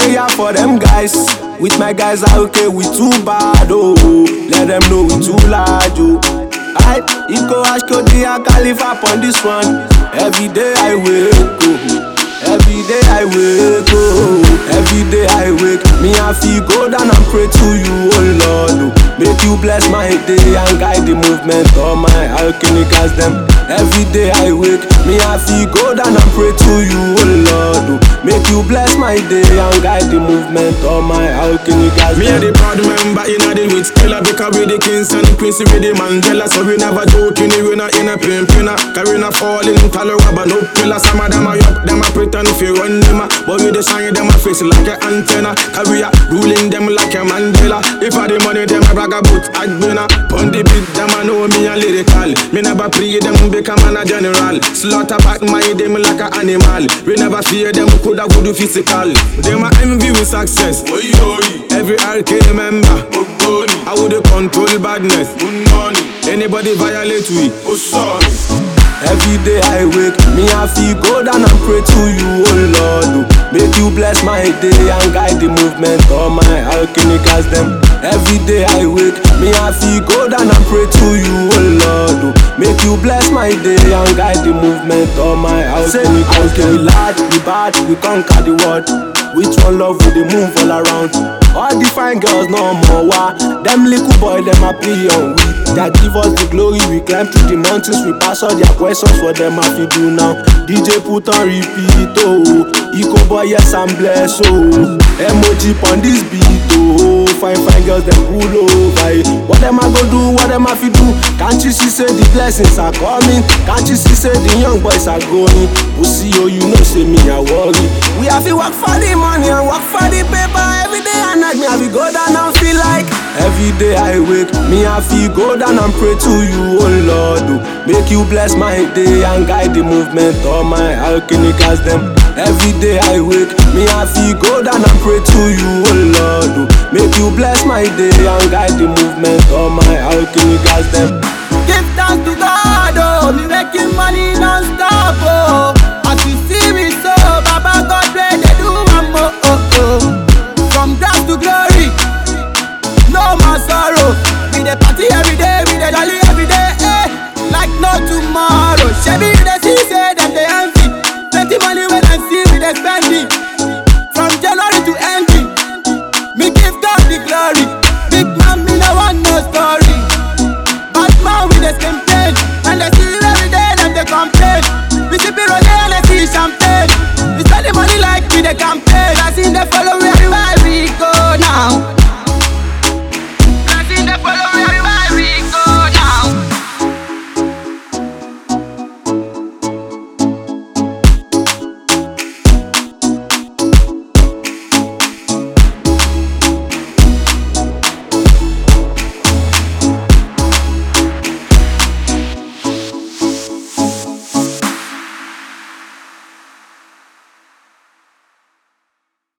prayer for them guys. With my guys are okay, we too bad, oh. Let them know we too large, oh. I Iko Ashko Dia Khalifa on this one. Every day I wake, oh. Every day I wake, oh. Every day I wake. Me I feel go down and pray to you, oh Lord, oh. Make you bless my day and guide the movement of my alchemicals them. Every day I wake. Me I feel go down and pray to you, oh Lord, oh. Make you bless my day and guide the movement of my alchemicals them. Me a the proud member in a the with killer, because we the kings and prince with the Mandela. So we never joking, we not in a pin pinner. Cause we not falling, tolerable, but no pillar. Some of them are up, them are pretend if you run them. But we the shine them a face like an antenna. Cause we are ruling them like a Mandela. If I the money, them a brag about Admina. Pon the beat, them a know me a lyrical. Me never pray them become a general. Slaughter back my them like an animal. We never fear them, coulda go do physical. Them a envy with success. Every RK member, I would control badness. Anybody violate we, oh sorry. Every day I wake, me I feel go down and pray to you, oh Lord, oh. Make you bless my day and guide the movement of my alchemicals them. Every day I wake, me I feel go down and pray to you, oh Lord, oh. Make you bless my day and guide the movement of my alchemicals them. We large, we bad, we conquer the world. Which one love will they move all around? All the fine girls no more wah. Them little boy, them a play on we. That give us the glory, we climb through the mountains. We pass all their questions, what them have to do now. DJ put on repeat, oh. Iko boy, yes I'm blessed, oh. Emoji on this beat, oh. Fine girls, them pull over. What them a go do, what them have to do? Can't you see say the blessings are coming? Can't you see say the young boys are going? Pussy, oh, you know say me I worry. We have to work for the money and work for the paper every day and night. Me have to go down and feel like every day I wake, me I feel go down and pray to you, oh Lord, oh. Make you bless my day and guide the movement of my alchemicals them. Every day I wake, me I feel go down and pray to you, oh Lord, oh. Make you bless my day and guide the movement of my alchemicals them. Give thanks to God, oh. Me making money non-stop, oh. As you see me so, Baba God pray they do one more, oh, oh. From grass to glory, no more sorrow. We dey party every day, we dey jolly every day, eh. Like no tomorrow. Shebi you dey see say them dey envy. Plenty money when I see we dey spend it.